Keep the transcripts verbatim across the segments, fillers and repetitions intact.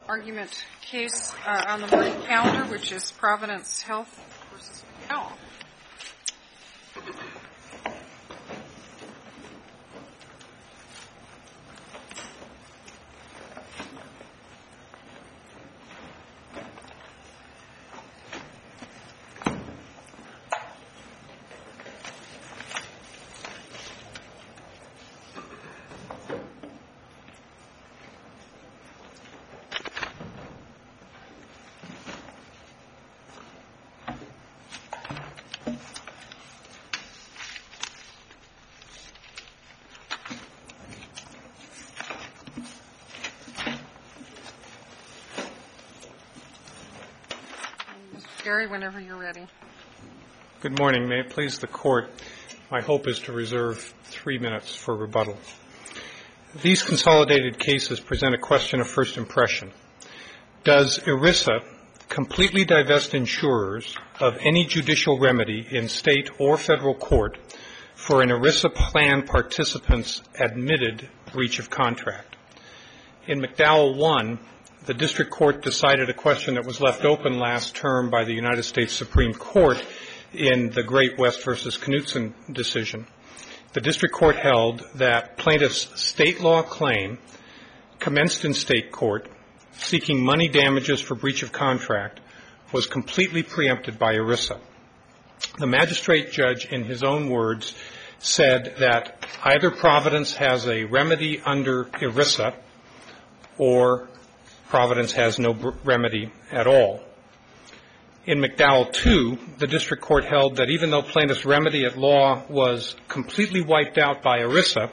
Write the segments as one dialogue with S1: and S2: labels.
S1: argument case uh, on the morning calendar, which is Providence Health versus McDowell. Gary, whenever you're ready.
S2: Good morning. May it please the Court, my hope is to reserve three minutes for rebuttal. These consolidated cases present a question of first impression. Does ERISA completely divest insurers of any judicial remedy in state or federal court for an ERISA plan participant's admitted breach of contract? In McDowell one, the district court decided a question that was left open last term by the United States Supreme Court in the Great West versus Knutson decision. The district court held that plaintiff's state law claim commenced in state court seeking money damages for breach of contract was completely preempted by ERISA. The magistrate judge, in his own words, said that either Providence has a remedy under ERISA or Providence has no remedy at all. In McDowell two, the district court held that even though plaintiff's remedy at law was completely wiped out by ERISA,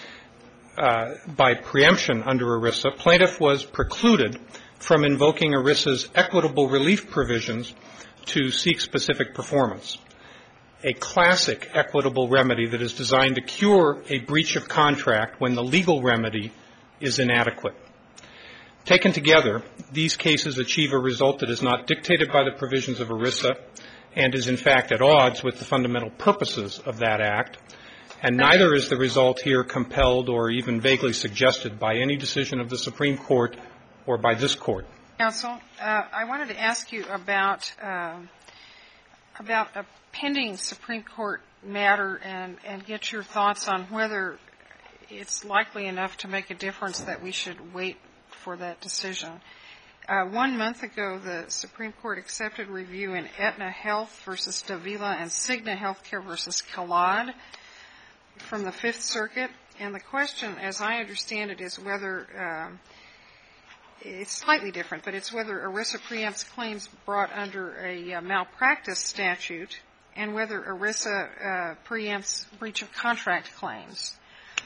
S2: uh, by preemption under ERISA, plaintiff was precluded from invoking ERISA's equitable relief provisions to seek specific performance. A classic equitable remedy that is designed to cure a breach of contract when the legal remedy is inadequate. Taken together, these cases achieve a result that is not dictated by the provisions of ERISA and is in fact at odds with the fundamental purposes of that act, and neither is the result here compelled or even vaguely suggested by any decision of the Supreme Court or by this Court.
S1: Counsel, uh, I wanted to ask you about uh, about a pending Supreme Court matter and, and get your thoughts on whether it's likely enough to make a difference that we should wait for that decision. Uh, one month ago, the Supreme Court accepted review in Aetna Health versus Davila and Cigna Healthcare versus Calad from the Fifth Circuit. And the question, as I understand it, is whether uh, it's slightly different, but it's whether ERISA preempts claims brought under a uh, malpractice statute and whether ERISA uh, preempts breach of contract claims.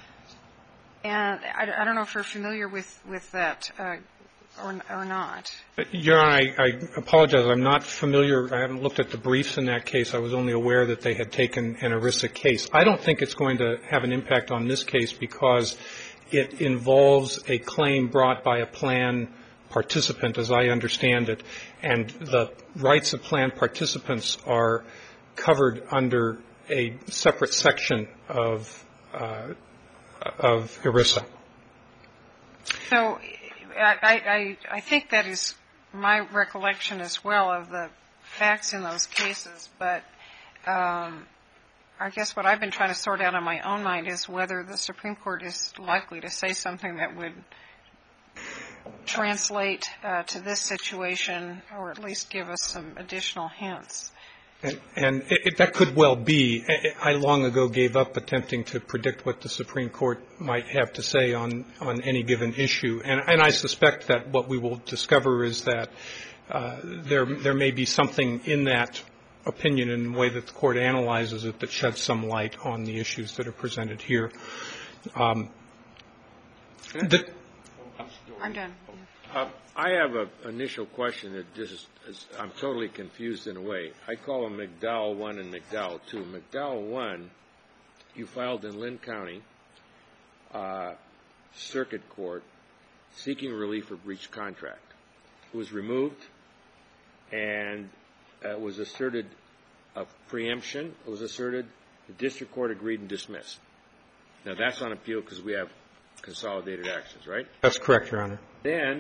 S1: And I, I don't know if you're familiar with, with that uh, or, or not.
S2: Your Honor, I, I apologize. I'm not familiar. I haven't looked at the briefs in that case. I was only aware that they had taken an ERISA case. I don't think it's going to have an impact on this case because it involves a claim brought by a plan participant, as I understand it, and the rights of plan participants are covered under a separate section of uh of ERISA.
S1: So I, I, I think that is my recollection as well of the facts in those cases, but um, I guess what I've been trying to sort out in my own mind is whether the Supreme Court is likely to say something that would translate uh, to this situation or at least give us some additional hints.
S2: And, and it, it, that could well be. I long ago gave up attempting to predict what the Supreme Court might have to say on, on any given issue. And, and I suspect that what we will discover is that uh, there, there may be something in that opinion in the way that the Court analyzes it that sheds some light on the issues that are presented here. Um, the,
S1: I'm done.
S3: Uh, I have an initial question that just is, I'm totally confused in a way. I call them McDowell one and McDowell two. McDowell one, you filed in Lynn County uh, Circuit Court seeking relief for breach of contract. It was removed and it was asserted of preemption. It was asserted the district court agreed and dismissed. Now, that's on appeal because we have consolidated actions, right?
S2: That's correct, Your Honor.
S3: Then,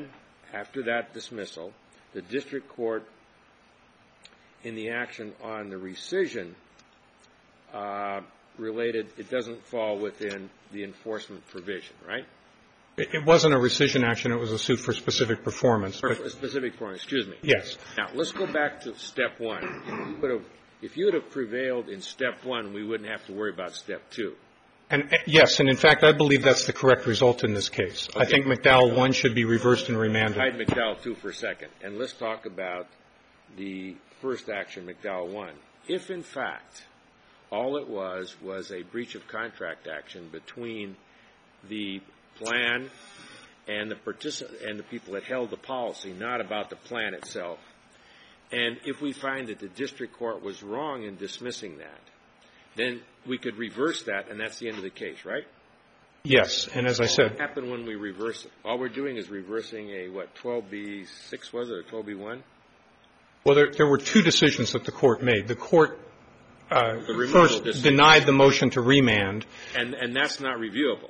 S3: after that dismissal, the district court, in the action on the rescission, uh, related, it doesn't fall within the enforcement provision, right?
S2: It, it wasn't a rescission action. It was a suit for specific performance.
S3: For
S2: but,
S3: a specific performance, excuse me.
S2: Yes.
S3: Now, let's go back to step one. If you would have, if you would have prevailed in step one, we wouldn't have to worry about step two.
S2: And uh, yes, and in fact, I believe that's the correct result in this case.
S3: Okay.
S2: I think McDowell one should be reversed and remanded.
S3: Hide McDowell two for a second, and let's talk about the first action, McDowell one. If, in fact, all it was was a breach of contract action between the plan and the particip- and the people that held the policy, not about the plan itself, and if we find that the district court was wrong in dismissing that, then we could reverse that, and that's the end of the case, right?
S2: Yes, and as I said,
S3: What happened when we reverse it? All we're doing is reversing a, what, twelve B six was it, or twelve B one?
S2: well, there, there were two decisions that the court made. The court uh,
S3: The removal
S2: first
S3: decision.
S2: denied the motion to remand.
S3: And, and that's not reviewable.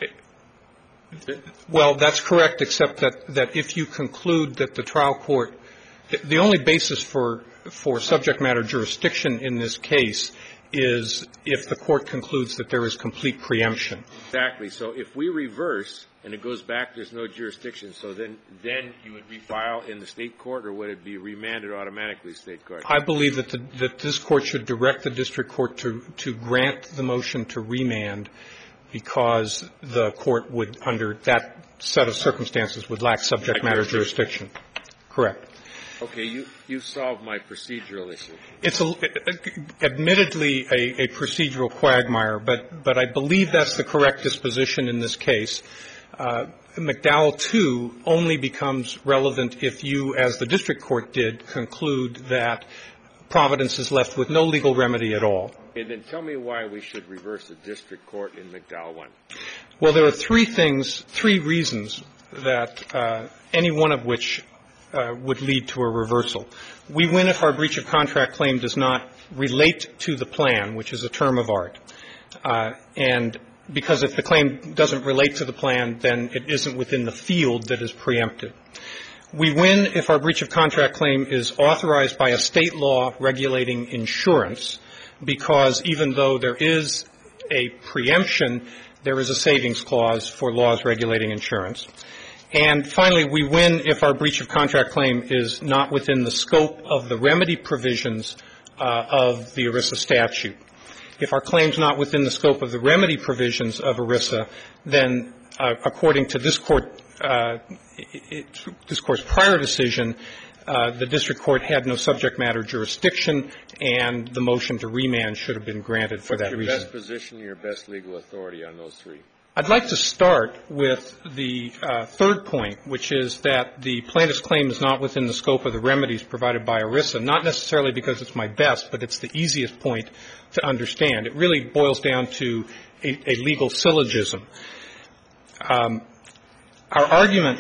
S2: Well, that's correct, except that, that if you conclude that the trial court, the only basis for, for subject matter jurisdiction in this case is if the court concludes that there is complete preemption.
S3: Exactly. So if we reverse and it goes back, there's no jurisdiction, so then, then you would refile in the state court, or would it be remanded automatically state court?
S2: I believe that, the, that this court should direct the district court to, to grant the motion to remand, because the court would, under that set of circumstances, would lack subject matter jurisdiction. Correct.
S3: Okay, you, you solved my procedural issue.
S2: It's a, admittedly a, a procedural quagmire, but, but I believe that's the correct disposition in this case. Uh, McDowell two only becomes relevant if you, as the district court did, conclude that Providence is left with no legal remedy at all.
S3: Okay, then tell me why we should reverse the district court in McDowell one.
S2: Well, there are three things, three reasons that uh, any one of which uh, would lead to a reversal. We win if our breach of contract claim does not relate to the plan, which is a term of art. Uh, and because if the claim doesn't relate to the plan, then it isn't within the field that is preempted. We win if our breach of contract claim is authorized by a state law regulating insurance, because even though there is a preemption, there is a savings clause for laws regulating insurance. And finally, we win if our breach of contract claim is not within the scope of the remedy provisions uh, of the ERISA statute. If our claim's not within the scope of the remedy provisions of ERISA, then uh, according to this court, uh, it, this court's prior decision, uh, the district court had no subject matter jurisdiction, and the motion to remand should have been granted for that reason.
S3: What's your best position, your best legal authority on those three?
S2: I'd like to start with the uh, third point, which is that the plaintiff's claim is not within the scope of the remedies provided by ERISA, not necessarily because it's my best, but it's the easiest point to understand. It really boils down to a, a legal syllogism. Um, our argument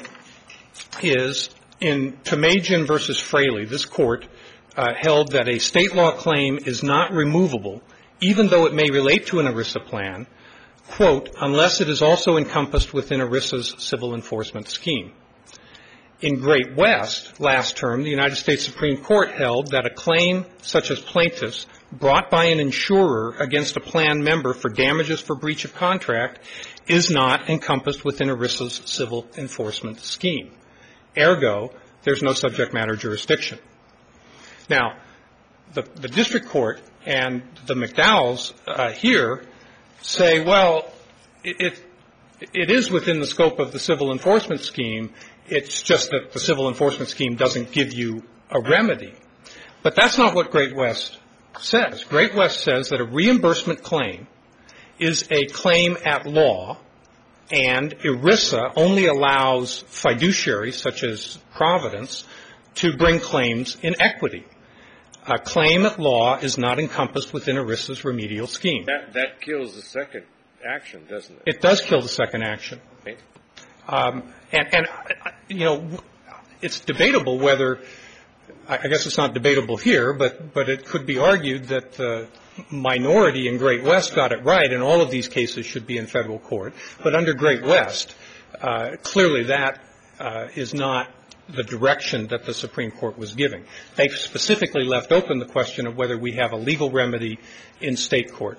S2: is in Tamajian versus Fraley, this court uh, held that a state law claim is not removable, even though it may relate to an ERISA plan, quote, unless it is also encompassed within ERISA's civil enforcement scheme. In Great West, last term, the United States Supreme Court held that a claim such as plaintiff's brought by an insurer against a plan member for damages for breach of contract is not encompassed within ERISA's civil enforcement scheme. Ergo, there's no subject matter jurisdiction. Now, the, the district court and the McDowells uh, here say, well, it, it, it is within the scope of the civil enforcement scheme. It's just that the civil enforcement scheme doesn't give you a remedy. But that's not what Great West says. Great West says that a reimbursement claim is a claim at law, and ERISA only allows fiduciaries, such as Providence, to bring claims in equity. A claim at law is not encompassed within ERISA's remedial scheme.
S3: That, that kills the second action, doesn't it?
S2: It does kill the second action.
S3: Okay.
S2: Um, and, and, you know, it's debatable whether, I guess it's not debatable here, but, but it could be argued that the minority in Great West got it right, and all of these cases should be in federal court. But under Great West, uh, clearly that uh, is not the direction that the Supreme Court was giving. They specifically left open the question of whether we have a legal remedy in state court.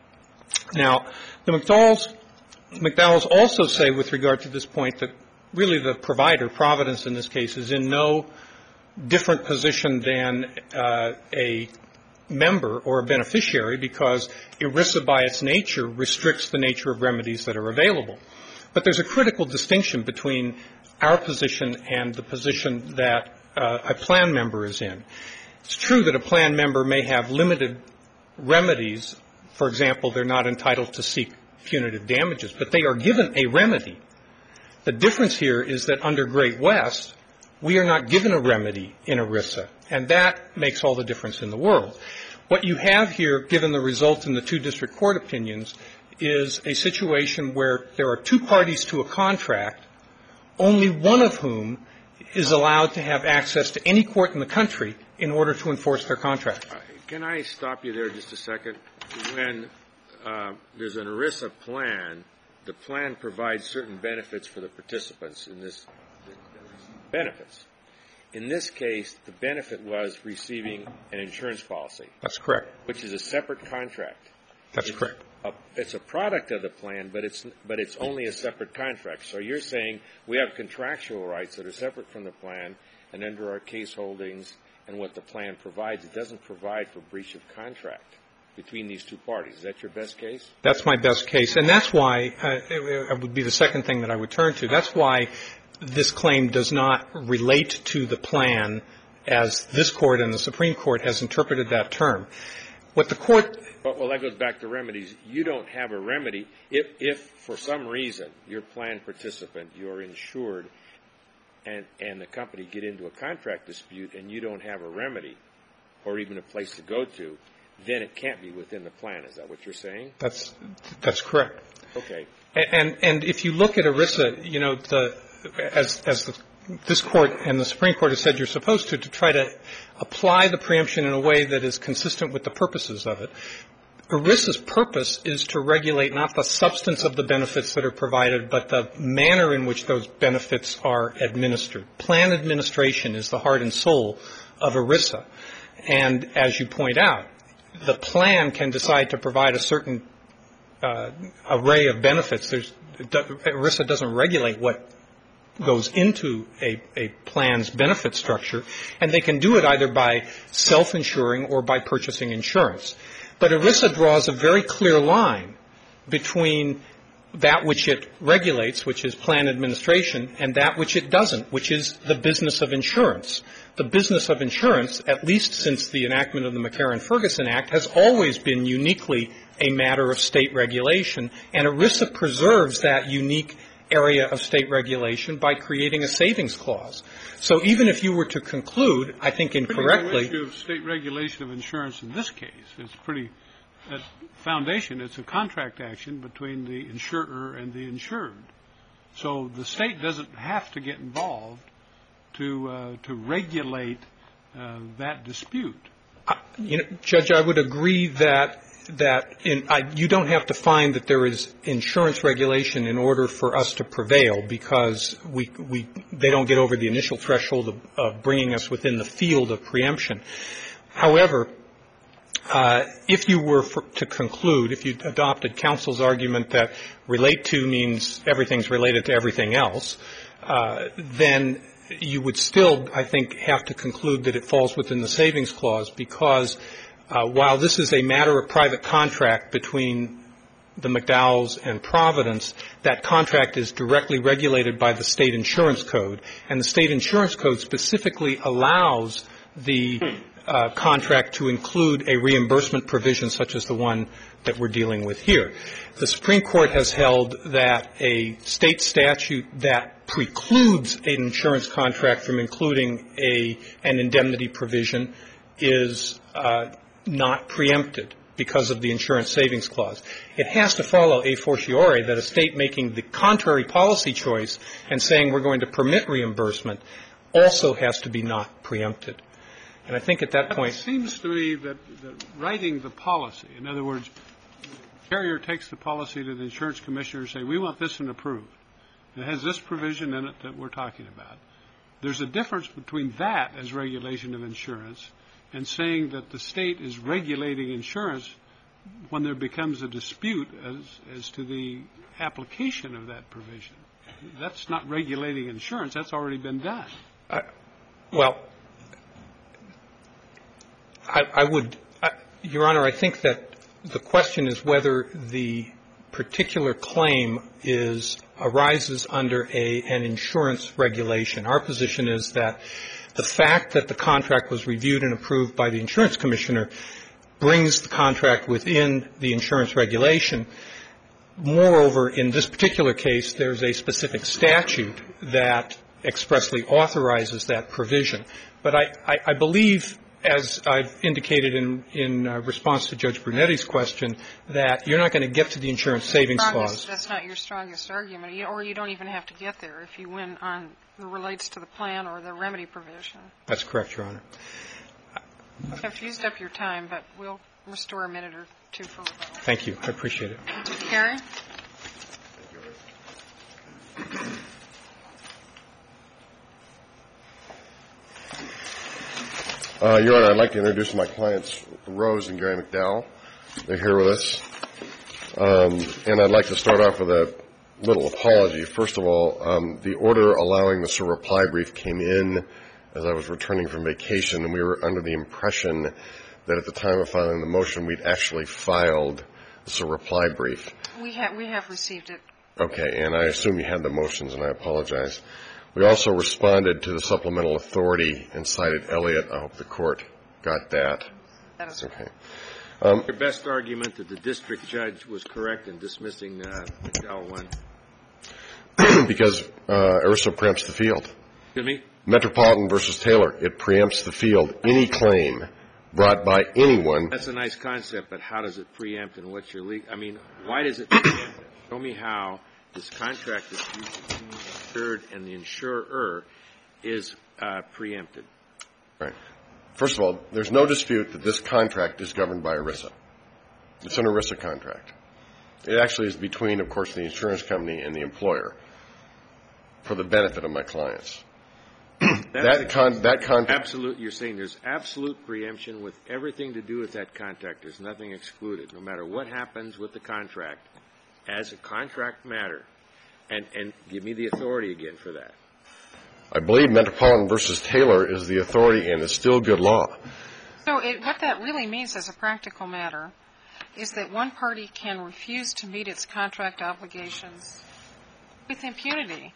S2: Now, the McDowells, McDowells also say with regard to this point that really the provider, Providence in this case, is in no different position than uh, a member or a beneficiary because ERISA by its nature restricts the nature of remedies that are available. But there's a critical distinction between our position and the position that uh, a plan member is in. It's true that a plan member may have limited remedies. For example, they're not entitled to seek punitive damages, but they are given a remedy. The difference here is that under Great West, we are not given a remedy in ERISA, and that makes all the difference in the world. What you have here, given the result in the two district court opinions, is a situation where there are two parties to a contract, only one of whom is allowed to have access to any court in the country in order to enforce their contract.
S3: Uh, can I stop you there just a second? When uh, there's an ERISA plan, the plan provides certain benefits for the participants in this benefits. In this case, the benefit was receiving an insurance policy.
S2: That's correct.
S3: Which is a separate contract.
S2: That's
S3: it's
S2: correct.
S3: A, it's a product of the plan, but it's but it's only a separate contract. So you're saying we have contractual rights that are separate from the plan, and under our case holdings and what the plan provides, it doesn't provide for breach of contract between these two parties. Is that your best case?
S2: That's my best case, and that's why uh, it, it would be the second thing that I would turn to. That's why this claim does not relate to the plan as this Court and the Supreme Court has interpreted that term. What the Court
S3: But, well, that goes back to remedies. You don't have a remedy if, if for some reason, your plan participant, you're insured, and, and the company get into a contract dispute and you don't have a remedy or even a place to go to, then it can't be within the plan. Is that what you're saying?
S2: That's that's correct.
S3: Okay.
S2: And and if you look at ERISA, you know, the as as the, this Court and the Supreme Court has said you're supposed to, to try to apply the preemption in a way that is consistent with the purposes of it. ERISA's purpose is to regulate not the substance of the benefits that are provided, but the manner in which those benefits are administered. Plan administration is the heart and soul of ERISA. And as you point out, the plan can decide to provide a certain uh, array of benefits. There's, ERISA doesn't regulate what goes into a, a plan's benefit structure, and they can do it either by self-insuring or by purchasing insurance. But ERISA draws a very clear line between that which it regulates, which is plan administration, and that which it doesn't, which is the business of insurance. The business of insurance, at least since the enactment of the McCarran-Ferguson Act, has always been uniquely a matter of state regulation, and ERISA preserves that unique area of state regulation by creating a savings clause. So even if you were to conclude, I think incorrectly,
S4: the issue of state regulation of insurance in this case is pretty, at foundation, it's a contract action between the insurer and the insured. So the state doesn't have to get involved to uh, to regulate uh, that dispute.
S2: Uh, you know, Judge, I would agree that that in, I, you don't have to find that there is insurance regulation in order for us to prevail, because we, we they don't get over the initial threshold of, of bringing us within the field of preemption. However, uh, if you were for, to conclude, if you adopted counsel's argument that relate to means everything's related to everything else, uh, then you would still, I think, have to conclude that it falls within the savings clause, because Uh, while this is a matter of private contract between the McDowells and Providence, that contract is directly regulated by the state insurance code, and the state insurance code specifically allows the uh, contract to include a reimbursement provision such as the one that we're dealing with here. The Supreme Court has held that a state statute that precludes an insurance contract from including a an indemnity provision is uh, not preempted because of the insurance savings clause. It has to follow a fortiori that a state making the contrary policy choice and saying we're going to permit reimbursement also has to be not preempted. And I think at that point
S4: it seems to me that, that writing the policy, in other words, the carrier takes the policy to the insurance commissioner and say, we want this one approved. It has this provision in it that we're talking about. There's a difference between that as regulation of insurance and saying that the state is regulating insurance when there becomes a dispute as, as to the application of that provision. That's not regulating insurance. That's already been done.
S2: Uh, well, I, I would, uh, Your Honor, I think that the question is whether the particular claim is arises under a an insurance regulation. Our position is that the fact that the contract was reviewed and approved by the insurance commissioner brings the contract within the insurance regulation. Moreover, in this particular case, there's a specific statute that expressly authorizes that provision. But I, I, I believe, as I've indicated in, in uh, response to Judge Brunetti's question, that you're not going to get to the insurance savings clause.
S1: That's not your strongest argument, or you don't even have to get there if you win on the relates to the plan or the remedy provision.
S2: That's correct, Your Honor.
S1: You have used up your time, but we'll restore a minute or two for rebuttal.
S2: Thank you. I appreciate it.
S1: Mister Carey?
S5: Uh, Your Honor, I'd like to introduce my clients, Rose and Gary McDowell. They're here with us. Um, and I'd like to start off with a little apology. First of all, um, the order allowing the SIR reply brief came in as I was returning from vacation, and we were under the impression that at the time of filing the motion, we'd actually filed the SIR reply brief.
S1: We have, we have received it.
S5: Okay, and I assume you had the motions, and I apologize. We also responded to the supplemental authority and cited Elliott. I hope the court got that.
S1: That is
S5: okay. Um,
S3: Your best argument that the district judge was correct in dismissing uh, McDowell one?
S5: Because uh, ERISA preempts the field.
S3: Excuse me?
S5: Metropolitan versus Taylor, it preempts the field. Any claim brought by anyone.
S3: That's a nice concept, but how does it preempt and what's your legal? I mean, why does it preempt? Show me how this contract between the insured and the insurer is uh, preempted.
S5: Right. First of all, there's no dispute that this contract is governed by ERISA. It's an ERISA contract. It actually is between, of course, the insurance company and the employer for the benefit of my clients. that con- that contract.
S3: Absolute. You're saying there's absolute preemption with everything to do with that contract. There's nothing excluded, no matter what happens with the contract, as a contract matter. And and give me the authority again for that.
S5: I believe Metropolitan versus Taylor is the authority, and it's still good law.
S1: So it, what that really means as a practical matter is that one party can refuse to meet its contract obligations with impunity.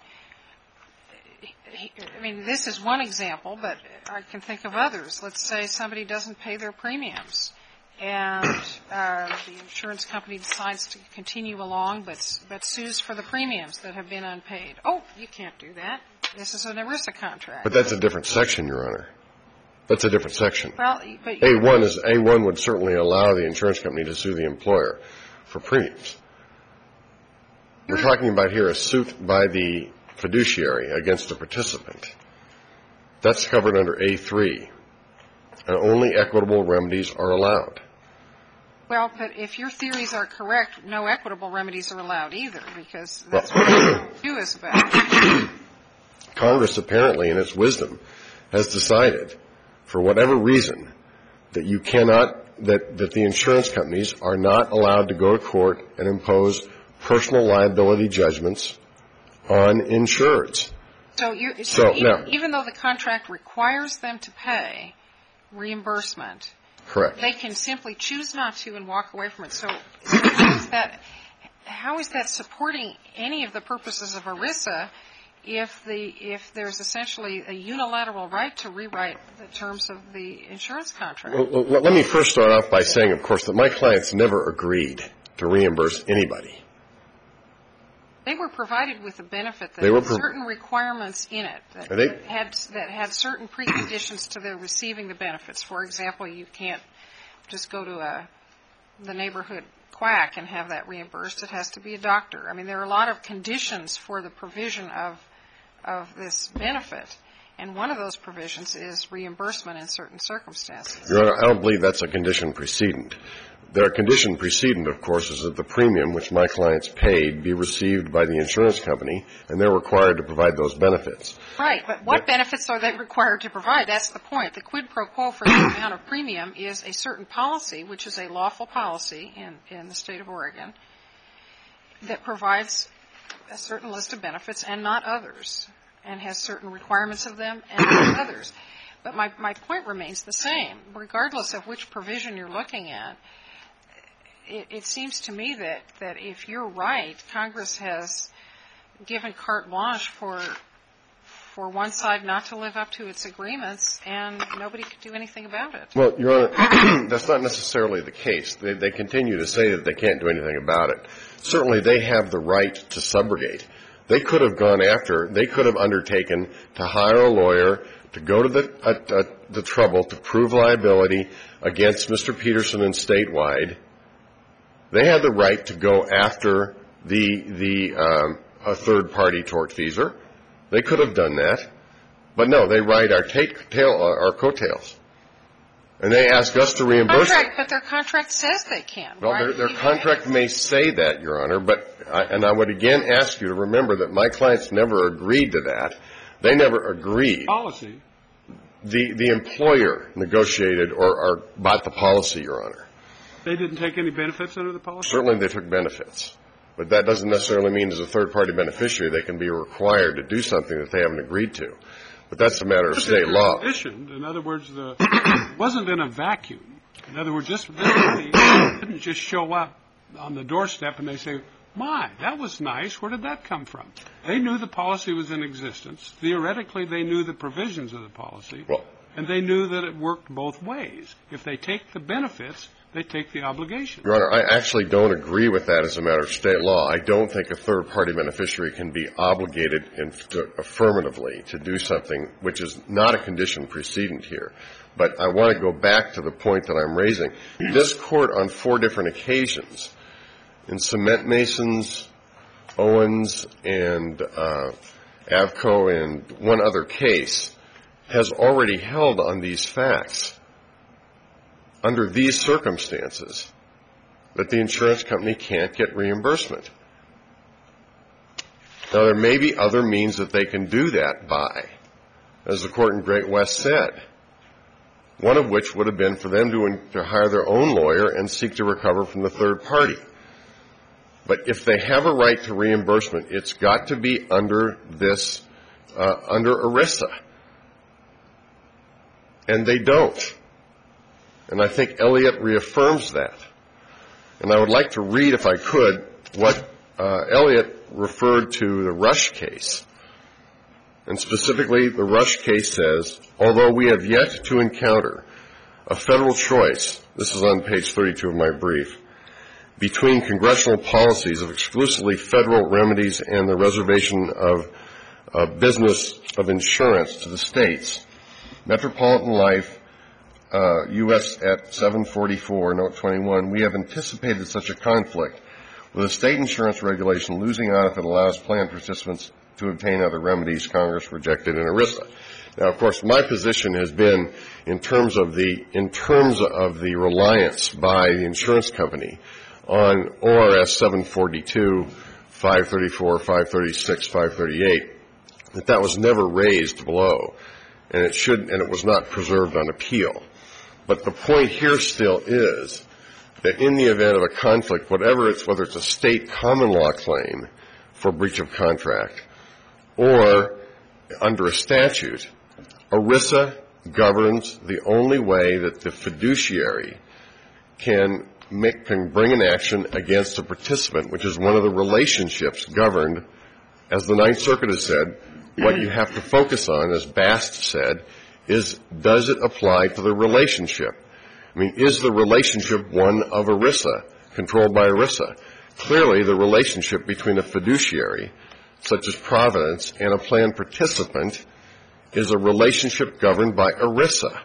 S1: I mean, this is one example, but I can think of others. Let's say somebody doesn't pay their premiums, and uh, the insurance company decides to continue along but, but sues for the premiums that have been unpaid. Oh, you can't do that. This is an ERISA contract.
S5: But that's a different section, Your Honor. That's a different section.
S1: Well, but
S5: A one is A one would certainly allow the insurance company to sue the employer for premiums. We're talking about here a suit by the fiduciary against a participant. That's covered under A three, and only equitable remedies are allowed.
S1: Well, but if your theories are correct, no equitable remedies are allowed either, because that's what A two is about.
S5: Congress, apparently, in its wisdom, has decided, for whatever reason, that you cannot, that, that the insurance companies are not allowed to go to court and impose personal liability judgments on insureds.
S1: So, you're, so,
S5: So,
S1: even,
S5: now,
S1: even though the contract requires them to pay reimbursement,
S5: correct.
S1: they can simply choose not to and walk away from it. So, how is that, how is that supporting any of the purposes of ERISA if the if there's essentially a unilateral right to rewrite the terms of the insurance contract?
S5: Well, well, let me first start off by saying, of course, that my clients never agreed to reimburse anybody.
S1: They were provided with a benefit that
S5: They were
S1: had
S5: pro-
S1: certain requirements in it that,
S5: They-
S1: that had that had certain preconditions to their receiving the benefits. For example, you can't just go to a the neighborhood quack and have that reimbursed. It has to be a doctor. I mean, there are a lot of conditions for the provision of of this benefit, And one of those provisions is reimbursement in certain circumstances.
S5: Your Honor, I don't believe that's a condition precedent. Their condition precedent, of course, is that the premium which my clients paid be received by the insurance company, and they're required to provide those benefits.
S1: Right, but what but, benefits are they required to provide? That's the point. The quid pro quo for the amount of premium is a certain policy, which is a lawful policy in, in the state of Oregon, that provides a certain list of benefits and not others, and has certain requirements of them and not others. But my, my point remains the same. Regardless of which provision you're looking at, it, it seems to me that, that if you're right, Congress has given carte blanche for for one side not to live up to its agreements, and nobody could do anything about it.
S5: Well, Your Honor, that's not necessarily the case. They, they continue to say that they can't do anything about it. Certainly, they have the right to subrogate. They could have gone after, they could have undertaken to hire a lawyer to go to the, uh, uh, the trouble to prove liability against Mister Peterson and statewide. They had the right to go after the, the um, a third-party tortfeasor. They could have done that. But no, they ride our, take, tail, uh, our coattails. And they ask us to reimburse
S1: contract, But their contract says they can.
S5: Well,
S1: right?
S5: their, their contract may say that, Your Honor, but I, and I would again ask you to remember that my clients never agreed to that. They never agreed.
S4: Policy.
S5: The the employer negotiated or, or bought the policy, Your Honor.
S4: They didn't take any benefits under the policy?
S5: Certainly they took benefits. But that doesn't necessarily mean as a third-party beneficiary they can be required to do something that they haven't agreed to. But that's a matter of state law.
S4: Conditioned. In other words, the, it wasn't in a vacuum. In other words, this, this money didn't just show up on the doorstep and they say, my, that was nice. Where did that come from? They knew the policy was in existence. Theoretically, they knew the provisions of the policy.
S5: Well,
S4: and they knew that it worked both ways. If they take the benefits, they take the obligation.
S5: Your Honor, I actually don't agree with that as a matter of state law. I don't think a third-party beneficiary can be obligated in, to, affirmatively to do something which is not a condition precedent here. But I want to go back to the point that I'm raising. This Court on four different occasions, in Cement Masons, Owens, and uh, Avco, and one other case, has already held on these facts, under these circumstances, that the insurance company can't get reimbursement. Now, there may be other means that they can do that by, as the Court in Great West said, one of which would have been for them to, to hire their own lawyer and seek to recover from the third party. But if they have a right to reimbursement, it's got to be under this, uh, under ERISA. And they don't. And I think Elliott reaffirms that. And I would like to read, if I could, what uh, Elliott referred to the Rush case. And specifically, the Rush case says, although we have yet to encounter a federal choice, this is on page thirty-two of my brief, between congressional policies of exclusively federal remedies and the reservation of uh, business of insurance to the states, Metropolitan Life, Uh, U S at seven forty-four, note twenty-one, we have anticipated such a conflict with a state insurance regulation losing out if it allows plan participants to obtain other remedies Congress rejected in ERISA. Now, of course, my position has been in terms of the, in terms of the reliance by the insurance company on O R S seven forty-two, five thirty-four, five thirty-six, five thirty-eight, that that was never raised below, and it should, and it was not preserved on appeal. But the point here still is that in the event of a conflict, whatever it's, whether it's a state common law claim for breach of contract or under a statute, ERISA governs the only way that the fiduciary can make, can bring an action against a participant, which is one of the relationships governed, as the Ninth Circuit has said, what you have to focus on, as Bast said, is does it apply to the relationship? I mean, is the relationship one of ERISA, controlled by ERISA? Clearly, the relationship between a fiduciary, such as Providence, and a plan participant is a relationship governed by ERISA.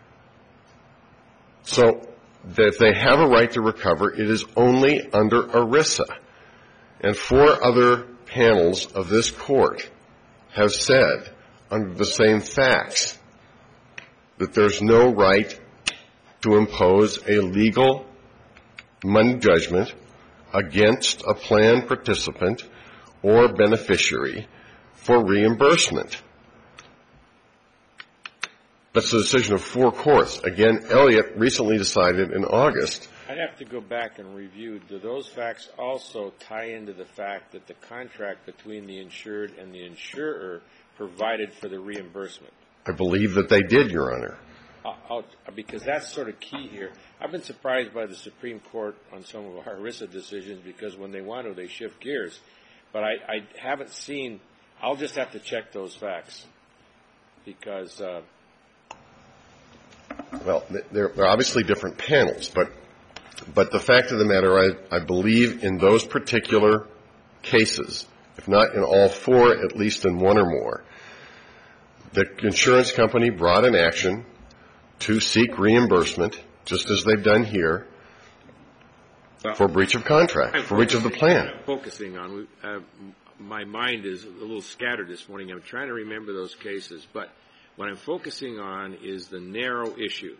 S5: So that if they have a right to recover, it is only under ERISA. And four other panels of this Court have said under the same facts, that there's no right to impose a legal money judgment against a plan participant or beneficiary for reimbursement. That's the decision of four courts. Again, Elliott recently decided in August.
S3: I'd have to go back and review. Do those facts also tie into the fact that the contract between the insured and the insurer provided for the reimbursement?
S5: I believe that they did, Your Honor.
S3: I'll, I'll, because that's sort of key here. I've been surprised by the Supreme Court on some of our ERISA decisions because when they want to, they shift gears. But I, I haven't seen, I'll just have to check those facts because... Uh,
S5: well, they're, they're obviously different panels, but but the fact of the matter, I, I believe in those particular cases, if not in all four, at least in one or more, the insurance company brought an action to seek reimbursement, just as they've done here, well, for breach of contract, I'm for breach of the plan.
S3: I'm focusing on, uh, my mind is a little scattered this morning. I'm trying to remember those cases, but what I'm focusing on is the narrow issue.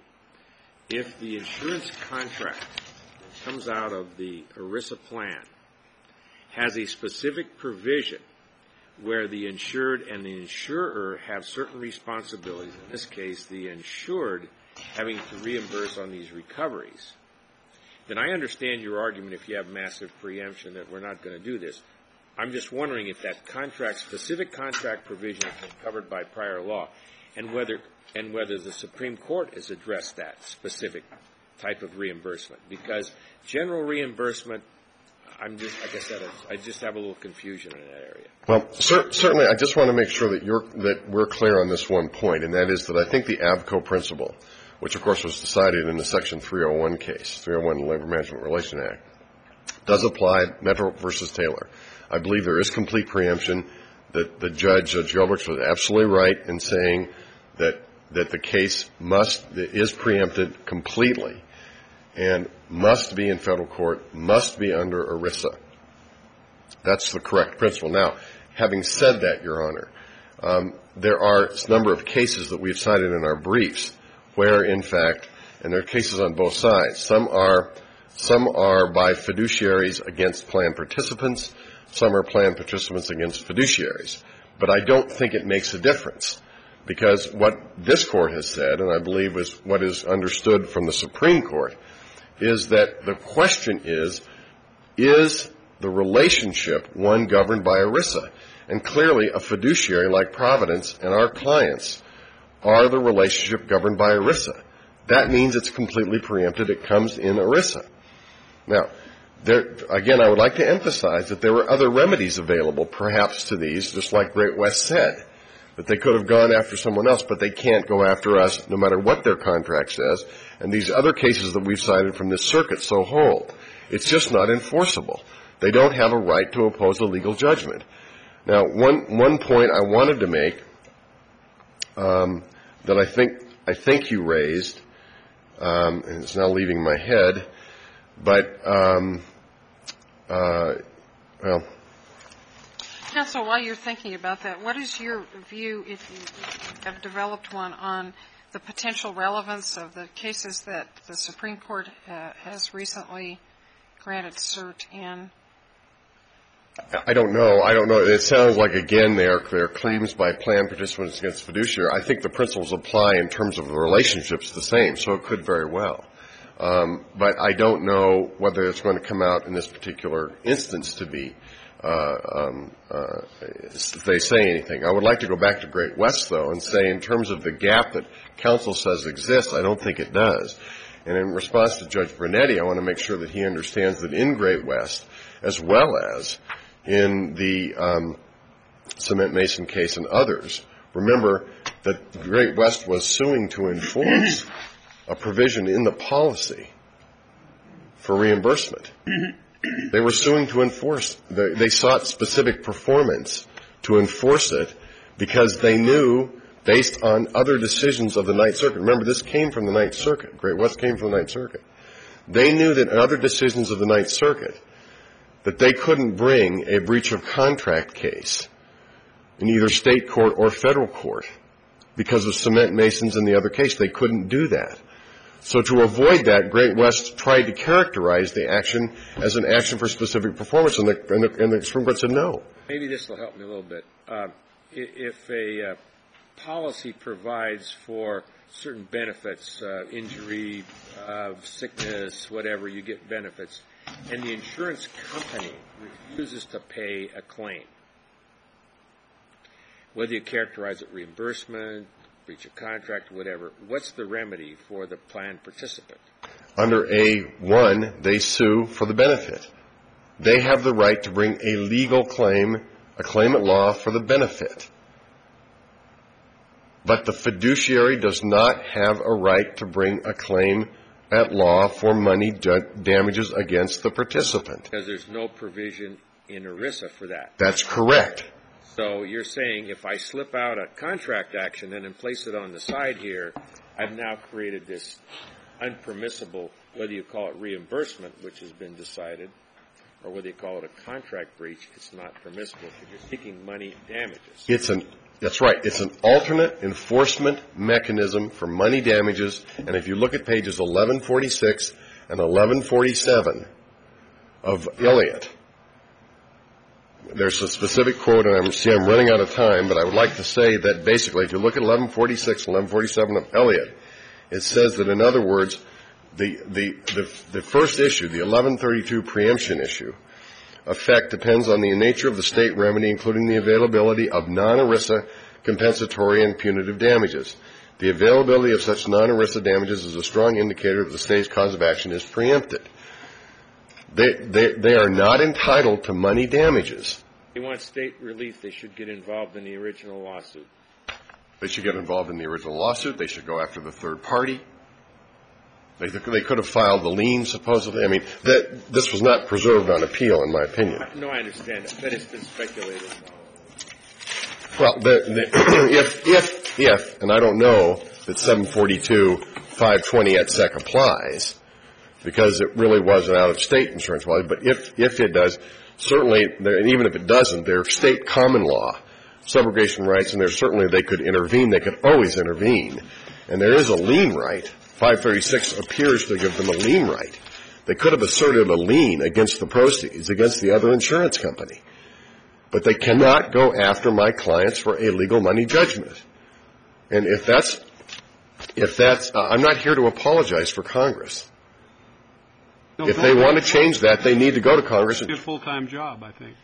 S3: If the insurance contract that comes out of the ERISA plan has a specific provision where the insured and the insurer have certain responsibilities, in this case the insured having to reimburse on these recoveries, then I understand your argument if you have massive preemption that we're not going to do this. I'm just wondering if that contract, specific contract provision has been covered by prior law, and whether and whether the Supreme Court has addressed that specific type of reimbursement. Because general reimbursement, I'm just, like I said, I just have a little confusion in that area.
S5: Well, cer- certainly, I just want to make sure that you're that we're clear on this one point, and that is that I think the ABCO principle, which of course was decided in the Section three oh one case, three oh one Labor Management Relation Act, does apply. Metro versus Taylor. I believe there is complete preemption. That the judge, Judge Gilbert, was absolutely right in saying that that the case must is preempted completely and must be in federal court, must be under ERISA. That's the correct principle. Now, having said that, Your Honor, um, there are a number of cases that we've cited in our briefs where, in fact, and there are cases on both sides. Some are some are by fiduciaries against plan participants. Some are plan participants against fiduciaries. But I don't think it makes a difference because what this Court has said, and I believe is what is understood from the Supreme Court, is that the question is, is the relationship one governed by ERISA? And clearly a fiduciary like Providence and our clients are the relationship governed by ERISA. That means it's completely preempted. It comes in ERISA. Now, There, again, I would like to emphasize that there were other remedies available, perhaps, to these, just like Great West said, that they could have gone after someone else, but they can't go after us no matter what their contract says. And these other cases that we've cited from this circuit so hold. It's just not enforceable. They don't have a right to oppose a legal judgment. Now, one one point I wanted to make um, that I think I think you raised, um, and it's now leaving my head, but um, Uh, well.
S1: Counsel, while you're thinking about that, what is your view, if you have developed one, on the potential relevance of the cases that the Supreme Court uh, has recently granted cert in?
S5: I don't know. I don't know. It sounds like, again, there are claims by plan participants against fiduciary. I think the principles apply in terms of the relationships the same, so it could very well. Um, but I don't know whether it's going to come out in this particular instance to be, uh, um, uh, if they say anything. I would like to go back to Great West, though, and say in terms of the gap that counsel says exists, I don't think it does. And in response to Judge Brunetti, I want to make sure that he understands that in Great West, as well as in the um, Cement Mason case and others, remember that Great West was suing to enforce a provision in the policy for reimbursement. They were suing to enforce. They, they sought specific performance to enforce it because they knew, based on other decisions of the Ninth Circuit, remember this came from the Ninth Circuit, Great West came from the Ninth Circuit, they knew that in other decisions of the Ninth Circuit that they couldn't bring a breach of contract case in either state court or federal court. Because of Cement Masons in the other case, they couldn't do that. So to avoid that, Great West tried to characterize the action as an action for specific performance, and the, and the, and the Supreme Court said no.
S3: Maybe this will help me a little bit. Uh, if a uh, policy provides for certain benefits, uh, injury, uh, sickness, whatever, you get benefits, and the insurance company refuses to pay a claim, whether you characterize it reimbursement, breach of contract, whatever, what's the remedy for the plan participant?
S5: Under A one, they sue for the benefit. They have the right to bring a legal claim, a claim at law for the benefit. But the fiduciary does not have a right to bring a claim at law for money damages against the participant.
S3: Because there's no provision in ERISA for that.
S5: That's correct.
S3: So you're saying if I slip out a contract action and then place it on the side here, I've now created this unpermissible, whether you call it reimbursement, which has been decided, or whether you call it a contract breach, it's not permissible because you're seeking money damages.
S5: It's an, that's right. It's an alternate enforcement mechanism for money damages. And if you look at pages eleven forty-six and eleven forty-seven of Elliott, there's a specific quote, and I'm, see I'm running out of time, but I would like to say that basically if you look at eleven forty-six and eleven forty-seven of Elliott, it says that, in other words, the, the, the, the first issue, the eleven thirty-two preemption issue, effect depends on the nature of the state remedy, including the availability of non-ERISA compensatory and punitive damages. The availability of such non-ERISA damages is a strong indicator that the state's cause of action is preempted. They, they, they are not entitled to money damages.
S3: They want state relief. They should get involved in the original lawsuit.
S5: They should get involved in the original lawsuit. They should go after the third party. They, they could have filed the lien, supposedly. I mean, that, this was not preserved on appeal, in my opinion.
S3: No, I understand that, but it's been speculated.
S5: Well, the, the, if, if, if, and I don't know that seven forty-two, five twenty et sec applies, because it really was an out-of-state insurance policy. But if, if it does, certainly, there, and even if it doesn't, there are state common law subrogation rights, and there's certainly they could intervene. They could always intervene. And there is a lien right. five thirty-six appears to give them a lien right. They could have asserted a lien against the proceeds, against the other insurance company. But they cannot go after my clients for a legal money judgment. And if that's, if that's, uh, I'm not here to apologize for Congress.
S4: No,
S5: if they want to change that, they need to go to Congress.
S4: It's a full-time job, I think.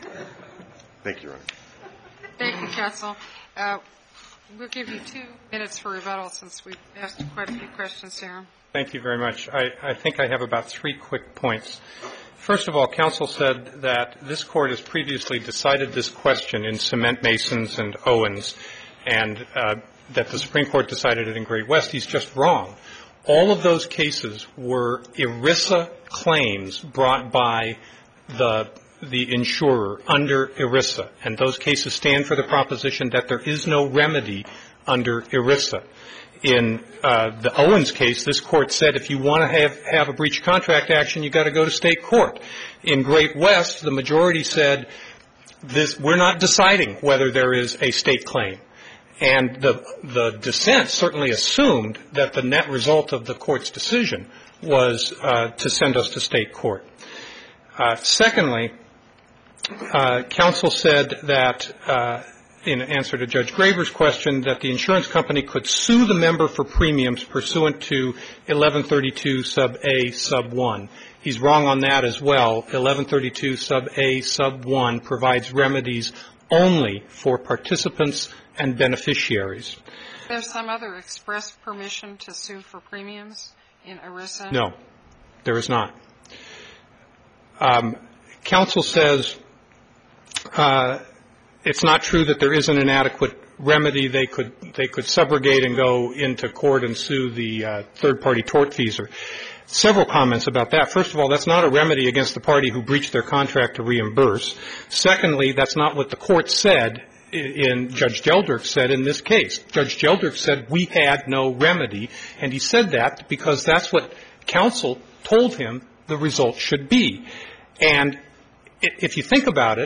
S5: Thank you, Your Honor.
S1: Thank you, counsel. Uh, we'll give you two minutes for rebuttal since we've asked quite a few questions here.
S2: Thank you very much. I, I think I have about three quick points. First of all, counsel said that this Court has previously decided this question in Cement Masons and Owens, and uh, that the Supreme Court decided it in Great West. He's just wrong. All of those cases were ERISA claims brought by the the insurer under ERISA, and those cases stand for the proposition that there is no remedy under ERISA. In uh, the Owens case, this Court said if you want to have, have a breach of contract action, you've got to go to state court. In Great West, the majority said this, we're not deciding whether there is a state claim. And the, the dissent certainly assumed that the net result of the Court's decision was uh, to send us to state court. Uh, secondly, uh, counsel said that, uh, in answer to Judge Graber's question, that the insurance company could sue the member for premiums pursuant to eleven thirty-two sub A sub one. He's wrong on that as well. eleven thirty-two sub A sub one provides remedies only for participants and beneficiaries.
S1: There's some other express permission to sue for premiums in ERISA?
S2: No, there is not. Um, counsel says uh, it's not true that there isn't an adequate remedy. They could they could subrogate and go into court and sue the uh, third-party tortfeasor. Several comments about that. First of all, that's not a remedy against the party who breached their contract to reimburse. Secondly, that's not what the Court said in Judge Geldert said in this case. Judge Geldert said we had no remedy, and he said that because that's what counsel told him the result should be. And if you think about it,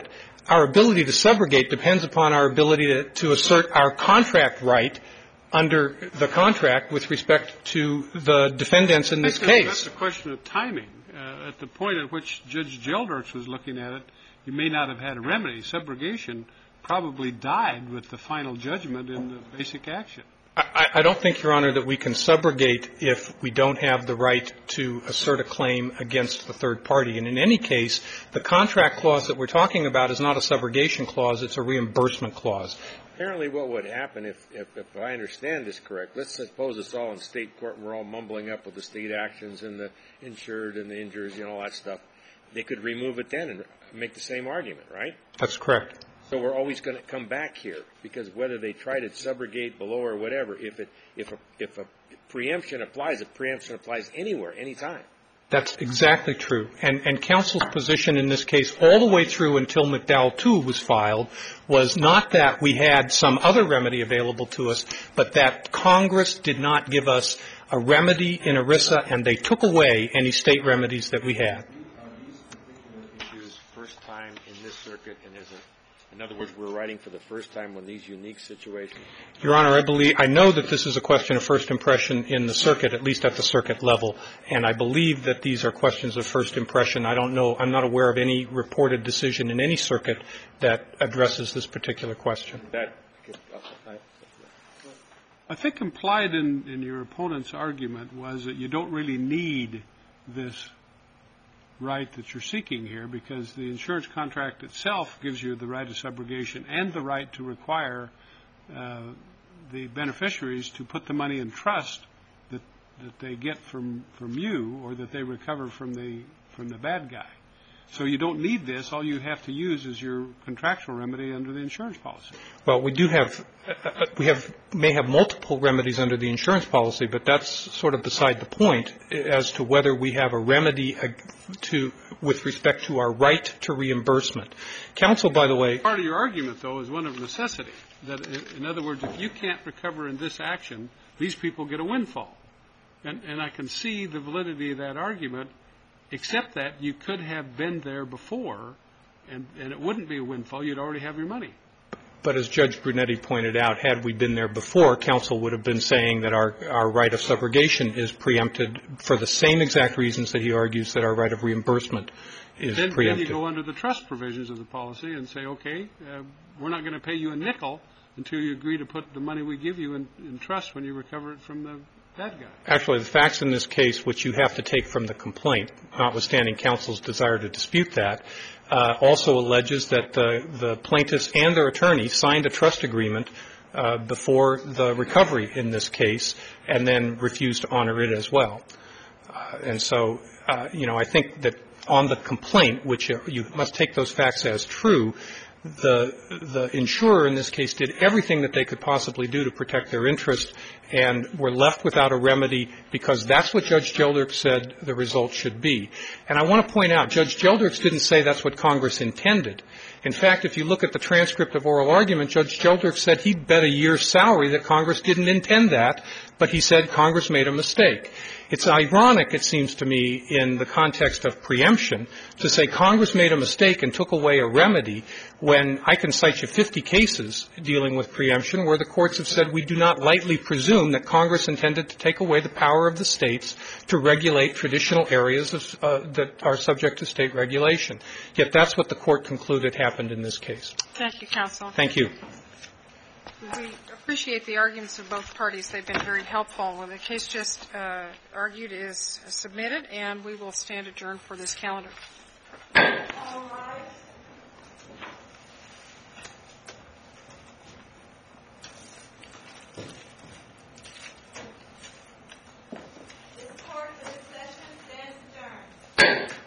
S2: our ability to subrogate depends upon our ability to, to assert our contract right under the contract with respect to the defendants in this case.
S4: That's a question of timing. Uh, at the point at which Judge Gelders was looking at it, you may not have had a remedy. Subrogation probably died with the final judgment in the basic action.
S2: I, I don't think, Your Honor, that we can subrogate if we don't have the right to assert a claim against the third party. And in any case, the contract clause that we're talking about is not a subrogation clause. It's a reimbursement clause.
S3: Apparently what would happen, if, if, if I understand this correct, let's suppose it's all in state court and we're all mumbling up with the state actions and the insured and the injuries and all that stuff. They could remove it then and make the same argument, right?
S2: That's correct.
S3: So we're always going to come back here, because whether they try to subrogate below or whatever, if it if a, if a preemption applies, a preemption applies anywhere, anytime.
S2: That's exactly true. And, and counsel's position in this case all the way through until McDowell two was filed was not that we had some other remedy available to us, but that Congress did not give us a remedy in ERISA, and they took away any state remedies that we had.
S3: Are these particular issues first time in this circuit, and is it, in other words, we're writing for the first time on these unique situations?
S2: Your Honor, I believe, I know that this is a question of first impression in the circuit, at least at the circuit level, and I believe that these are questions of first impression. I don't know, I'm not aware of any reported decision in any circuit that addresses this particular question.
S3: That,
S4: I think implied in, in your opponent's argument was that you don't really need this right that you're seeking here, because the insurance contract itself gives you the right of subrogation and the right to require uh, the beneficiaries to put the money in trust that that they get from from you, or that they recover from the from the bad guy. So you don't need this. All you have to use is your contractual remedy under the insurance policy.
S2: Well, we do have, uh, we have, may have multiple remedies under the insurance policy, but that's sort of beside the point as to whether we have a remedy to, with respect to our right to reimbursement. Counsel, by the way.
S4: Part of your argument, though, is one of necessity. That, in other words, if you can't recover in this action, these people get a windfall. And, and I can see the validity of that argument, except that you could have been there before, and, and it wouldn't be a windfall. You'd already have your money.
S2: But as Judge Brunetti pointed out, had we been there before, counsel would have been saying that our, our right of subrogation is preempted for the same exact reasons that he argues that our right of reimbursement is
S4: then,
S2: preempted.
S4: Then you go under the trust provisions of the policy and say, okay, uh, we're not going to pay you a nickel until you agree to put the money we give you in, in trust when you recover it from the bad guy.
S2: Actually, the facts in this case, which you have to take from the complaint, notwithstanding counsel's desire to dispute that, uh, also alleges that the, the plaintiffs and their attorney signed a trust agreement uh, before the recovery in this case, and then refused to honor it as well. Uh, and so, uh, you know, I think that on the complaint, which you must take those facts as true, the the insurer in this case did everything that they could possibly do to protect their interest, and were left without a remedy because that's what Judge Gelders said the result should be. And I want to point out, Judge Gelders didn't say that's what Congress intended. In fact, if you look at the transcript of oral argument, Judge Gelders said he'd bet a year's salary that Congress didn't intend that, but he said Congress made a mistake. It's ironic, it seems to me, in the context of preemption, to say Congress made a mistake and took away a remedy when I can cite you fifty cases dealing with preemption where the courts have said we do not lightly presume that Congress intended to take away the power of the states to regulate traditional areas of, uh, that are subject to state regulation. Yet that's what the court concluded happened in this case.
S1: Thank you, counsel.
S2: Thank you.
S1: We appreciate the arguments of both parties. They've been very helpful. Well, the case just uh, argued is submitted, and we will stand adjourned for this calendar. All rise.
S6: This court for this session stands adjourned.